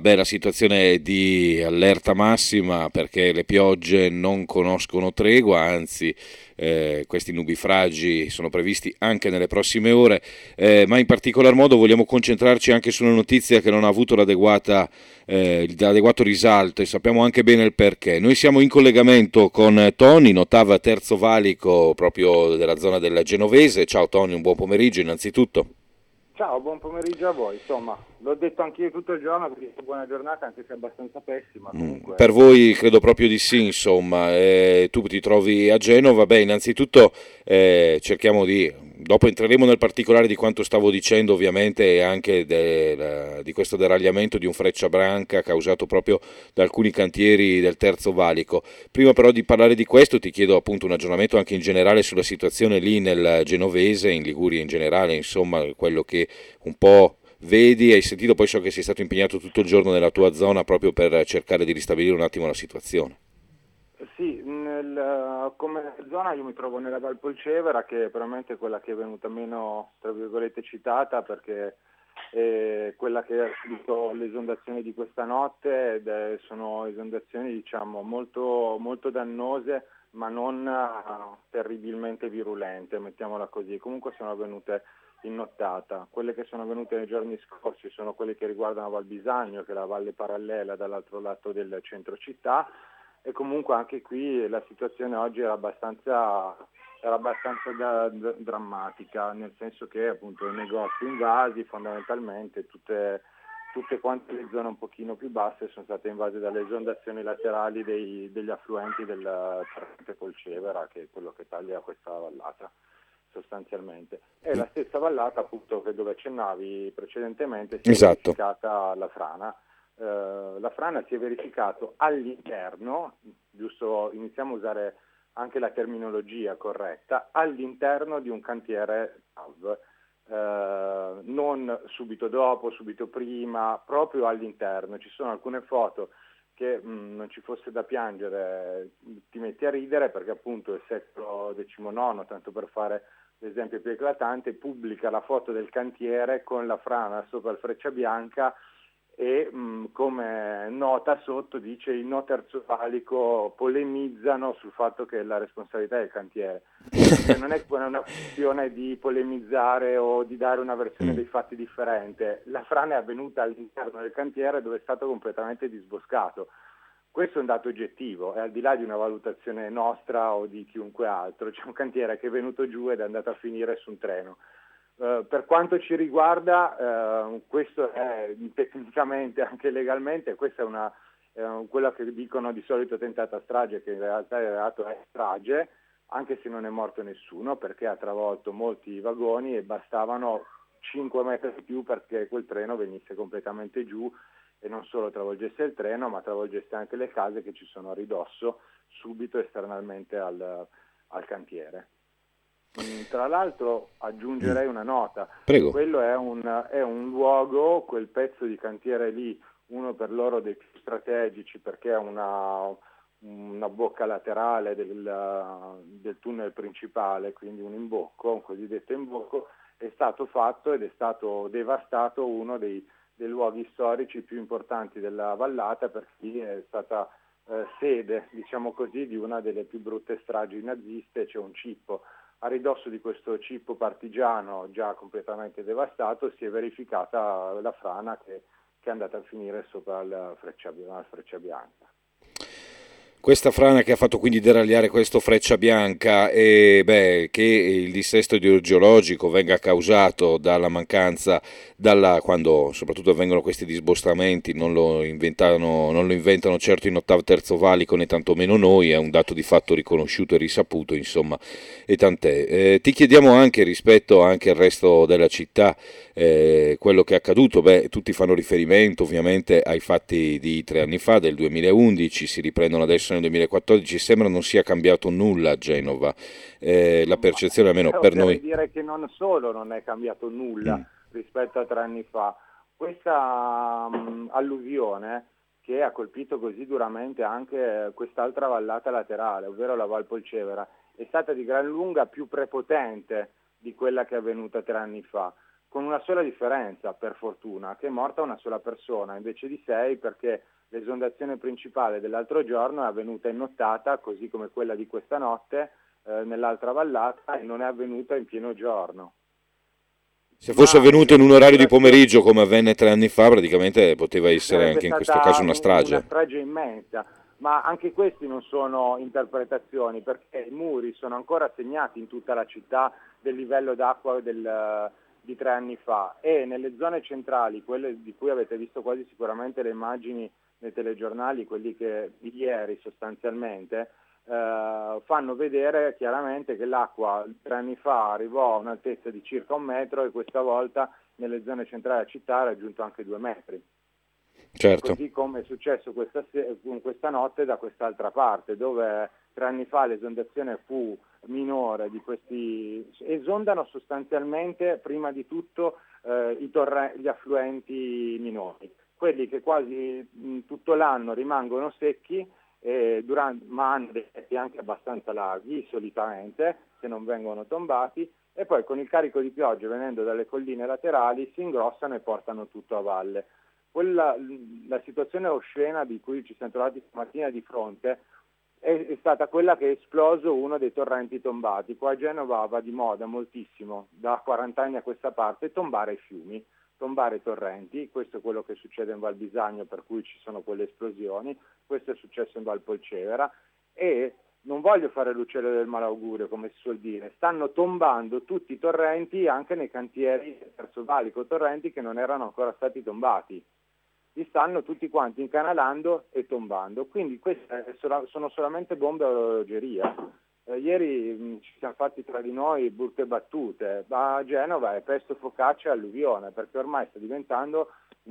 la situazione è di allerta massima perché le piogge non conoscono tregua, anzi questi nubifragi sono previsti anche nelle prossime ore, ma in particolar modo vogliamo concentrarci anche su una notizia che non ha avuto l'adeguato risalto e sappiamo anche bene il perché. Noi siamo in collegamento con Tony, Notava Terzo Valico, proprio della zona del Genovese. Ciao Tony, un buon pomeriggio innanzitutto. Ciao, buon pomeriggio a voi. Insomma, l'ho detto anch'io tutto il giorno perché è buona giornata, anche se è abbastanza pessima. Per Comunque, voi credo proprio di sì, insomma. Tu ti trovi a Genova. Beh, innanzitutto cerchiamo dopo entreremo nel particolare di quanto stavo dicendo, ovviamente, e anche di questo deragliamento di un Frecciabranca causato proprio da alcuni cantieri del Terzo Valico. Prima però di parlare di questo ti chiedo appunto un aggiornamento anche in generale sulla situazione lì nel Genovese, in Liguria in generale, insomma, quello che un po' vedi, hai sentito, poi so che sei stato impegnato tutto il giorno nella tua zona proprio per cercare di ristabilire un attimo la situazione. sì, come zona io mi trovo nella Val Polcevera, che è veramente quella che è venuta meno, tra virgolette, citata, perché è quella che ha subito le esondazioni di questa notte sono esondazioni, diciamo, molto, molto dannose, ma non terribilmente virulente, mettiamola così. Comunque sono avvenute in nottata. Quelle che sono avvenute nei giorni scorsi sono quelle che riguardano Val Bisagno, che è la valle parallela dall'altro lato del centro città, e comunque anche qui la situazione oggi era abbastanza drammatica, nel senso che appunto i negozi invasi, fondamentalmente tutte quante le zone un pochino più basse sono state invase dalle esondazioni laterali degli affluenti del torrente Polcevera, che è quello che taglia questa vallata sostanzialmente. E la stessa vallata, appunto, che dove accennavi precedentemente, si è Esatto. verificata la frana. La frana si è verificato all'interno, giusto, iniziamo a usare anche la terminologia corretta, all'interno di un cantiere TAV, non subito dopo, subito prima, proprio all'interno. Ci sono alcune foto che non ci fosse da piangere, ti metti a ridere, perché appunto il secolo XIX, tanto per fare l'esempio più eclatante, pubblica la foto del cantiere con la frana sopra il Frecciabianca e come nota sotto dice: il no Terzo Valico polemizzano sul fatto che la responsabilità è del cantiere. Cioè, non è una questione di polemizzare o di dare una versione dei fatti differente. La frana è avvenuta all'interno del cantiere, dove è stato completamente disboscato. Questo è un dato oggettivo, è al di là di una valutazione nostra o di chiunque altro. C'è un cantiere che è venuto giù ed è andato a finire su un treno. Per quanto ci riguarda, questo è tecnicamente, anche legalmente, questa è quella che dicono di solito tentata strage, che in realtà il reato è strage, anche se non è morto nessuno, perché ha travolto molti vagoni e bastavano 5 metri di più perché quel treno venisse completamente giù e non solo travolgesse il treno, ma travolgesse anche le case che ci sono a ridosso, subito esternalmente al cantiere. Tra l'altro aggiungerei una nota: Prego. quello è un luogo, quel pezzo di cantiere lì, uno per loro dei più strategici, perché è una bocca laterale del tunnel principale, quindi un imbocco, un cosiddetto imbocco. È stato fatto ed è stato devastato uno dei luoghi storici più importanti della vallata, perché è stata sede, diciamo così, di una delle più brutte stragi naziste. C'è un cippo. A ridosso di questo cippo partigiano già completamente devastato si è verificata la frana che è andata a finire sopra la Frecciabianca. Questa frana che ha fatto quindi deragliare questo Frecciabianca e che il dissesto idrogeologico venga causato dalla mancanza, quando soprattutto avvengono questi disbostamenti, non lo inventano certo in Ottav Terzo Valico né tantomeno noi, è un dato di fatto riconosciuto e risaputo, insomma, e tant'è. Ti chiediamo anche rispetto anche al resto della città, quello che è accaduto. Tutti fanno riferimento ovviamente ai fatti di 3 anni fa, del 2011, si riprendono adesso nel 2014, sembra non sia cambiato nulla a Genova, la percezione almeno per Oserei noi. dire che non solo non è cambiato nulla rispetto a 3 anni fa, questa alluvione che ha colpito così duramente anche quest'altra vallata laterale, ovvero la Val Polcevera, è stata di gran lunga più prepotente di quella che è avvenuta 3 anni fa. con una sola differenza, per fortuna, che è morta una sola persona invece di 6, perché l'esondazione principale dell'altro giorno è avvenuta in nottata, così come quella di questa notte, nell'altra vallata, e non è avvenuta in pieno giorno. Se fosse avvenuto in un orario di pomeriggio come avvenne 3 anni fa, praticamente poteva essere Sarebbe anche in questo caso stata una una strage. strage immensa, ma anche questi non sono interpretazioni, perché i muri sono ancora segnati in tutta la città del livello d'acqua di 3 anni fa, e nelle zone centrali, quelle di cui avete visto quasi sicuramente le immagini nei telegiornali, quelli che di ieri sostanzialmente, fanno vedere chiaramente che l'acqua 3 anni fa arrivò a un'altezza di circa 1 metro, e questa volta nelle zone centrali della città ha raggiunto anche 2 metri. Certo. Così come è successo questa notte da quest'altra parte, dove 3 anni fa l'esondazione fu minore di questi. Esondano sostanzialmente prima di tutto gli affluenti minori, quelli che quasi tutto l'anno rimangono secchi, ma hanno dei tetti anche abbastanza larghi solitamente, se non vengono tombati, e poi con il carico di pioggia venendo dalle colline laterali si ingrossano e portano tutto a valle. La situazione oscena di cui ci siamo trovati stamattina di fronte è stata quella che è esploso uno dei torrenti tombati. Qua a Genova va di moda moltissimo, da 40 anni a questa parte, tombare i fiumi, tombare i torrenti. Questo è quello che succede in Val Bisagno, per cui ci sono quelle esplosioni. Questo è successo in Val Polcevera, e non voglio fare l'uccello del malaugurio, come si suol dire, stanno tombando tutti i torrenti anche nei cantieri del Terzo Valico, torrenti che non erano ancora stati tombati. Li stanno tutti quanti incanalando e tombando, quindi queste sono solamente bombe a orologeria. Ieri ci siamo fatti tra di noi brutte battute, ma a Genova è pesto, focaccia e alluvione, perché ormai sta diventando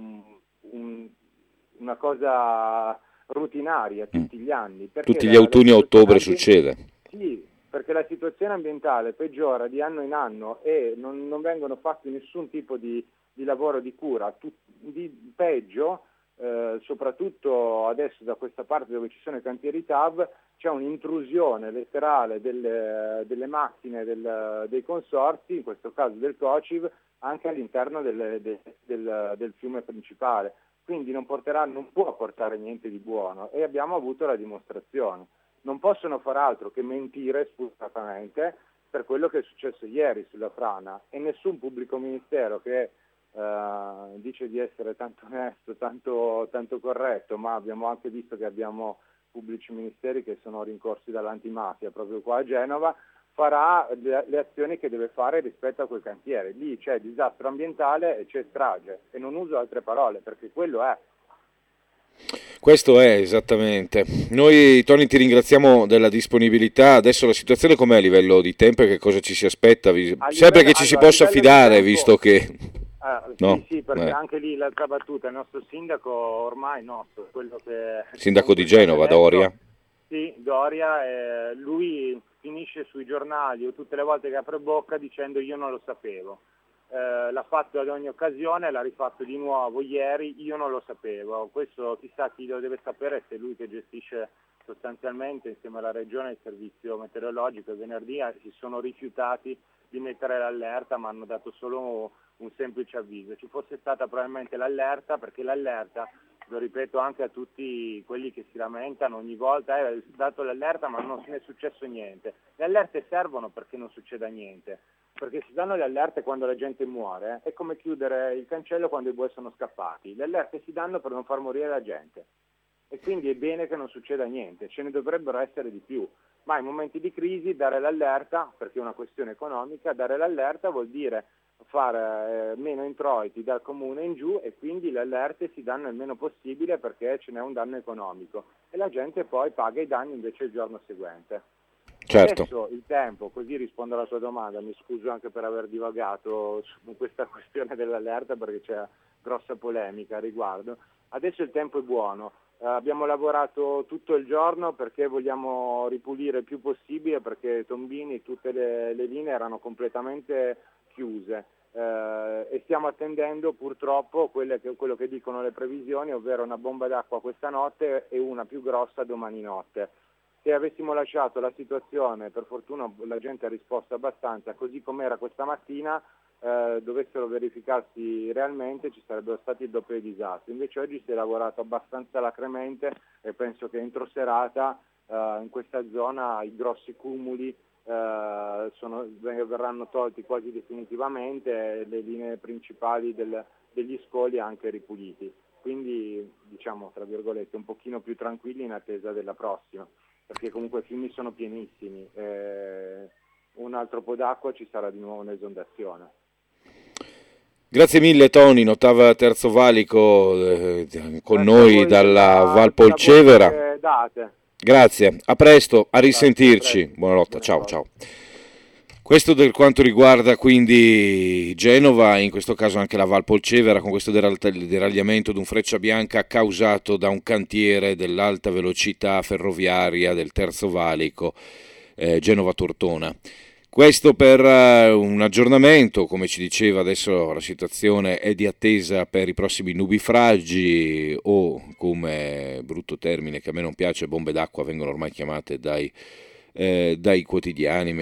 una cosa rutinaria tutti gli anni. Perché Tutti gli autunni a ottobre succede. Sì, perché la situazione ambientale peggiora di anno in anno, e non vengono fatti nessun tipo di lavoro di cura. Di peggio, soprattutto adesso da questa parte dove ci sono i cantieri TAV, c'è un'intrusione letterale delle macchine dei consorzi, in questo caso del COCIV, anche all'interno del fiume principale. Quindi non può portare niente di buono, e abbiamo avuto la dimostrazione. Non possono far altro che mentire spudoratamente per quello che è successo ieri sulla frana, e nessun pubblico ministero che dice di essere tanto onesto, tanto corretto, ma abbiamo anche visto che abbiamo pubblici ministeri che sono rincorsi dall'antimafia proprio qua a Genova, farà le azioni che deve fare rispetto a quel cantiere. Lì c'è disastro ambientale e c'è strage, e non uso altre parole perché quello è. Questo è esattamente. Noi, Tony, ti ringraziamo della disponibilità. Adesso la situazione com'è a livello di tempo e che cosa ci si aspetta? Sempre che ci si possa fidare, tempo, visto che... no? Sì, perché anche lì l'altra battuta, il nostro sindaco, ormai quello che... Sindaco di Genova, Doria. Sì, Doria, lui finisce sui giornali o tutte le volte che apre bocca dicendo io non lo sapevo. L'ha fatto ad ogni occasione, l'ha rifatto di nuovo ieri, io non lo sapevo. Questo chissà chi lo deve sapere, se è lui che gestisce sostanzialmente insieme alla regione il servizio meteorologico, e venerdì si sono rifiutati di mettere l'allerta, ma hanno dato solo un semplice avviso. Ci fosse stata probabilmente l'allerta, perché l'allerta, lo ripeto anche a tutti quelli che si lamentano ogni volta, è dato l'allerta ma non è successo niente. Le allerte servono perché non succeda niente, perché si danno le allerte quando la gente muore, è come chiudere il cancello quando i buoi sono scappati. Le allerte si danno per non far morire la gente, e quindi è bene che non succeda niente, ce ne dovrebbero essere di più, ma in momenti di crisi dare l'allerta, perché è una questione economica, dare l'allerta vuol dire fare meno introiti dal comune in giù, e quindi le allerte si danno il meno possibile perché ce n'è un danno economico, e la gente poi paga i danni invece il giorno seguente. Certo. Adesso il tempo, così rispondo alla tua domanda, mi scuso anche per aver divagato su questa questione dell'allerta perché c'è grossa polemica a riguardo. Adesso il tempo è buono, abbiamo lavorato tutto il giorno perché vogliamo ripulire il più possibile, perché Tombini, tutte le linee erano completamente chiuse, e stiamo attendendo purtroppo quello che dicono le previsioni, ovvero una bomba d'acqua questa notte e una più grossa domani notte. Se avessimo lasciato la situazione, per fortuna la gente ha risposto abbastanza, così com'era questa mattina, dovessero verificarsi realmente ci sarebbero stati il doppio dei disastri. Invece oggi si è lavorato abbastanza alacremente e penso che entro serata in questa zona i grossi cumuli verranno tolti quasi definitivamente e le linee principali degli scoli anche ripuliti. Quindi diciamo tra virgolette un pochino più tranquilli in attesa della prossima, perché comunque i fiumi sono pienissimi. Un altro po' d'acqua ci sarà di nuovo un'esondazione. Grazie mille Tony, Notava Terzo Valico con noi dalla Val Polcevera. Grazie, a presto, a risentirci. Buonanotte, ciao ciao. Questo per quanto riguarda quindi Genova, in questo caso anche la Val Polcevera, con questo deragliamento di un Frecciabianca causato da un cantiere dell'alta velocità ferroviaria del Terzo Valico, Genova-Tortona. Questo per un aggiornamento, come ci diceva adesso la situazione è di attesa per i prossimi nubifragi o, come brutto termine che a me non piace, bombe d'acqua vengono ormai chiamate dai quotidiani.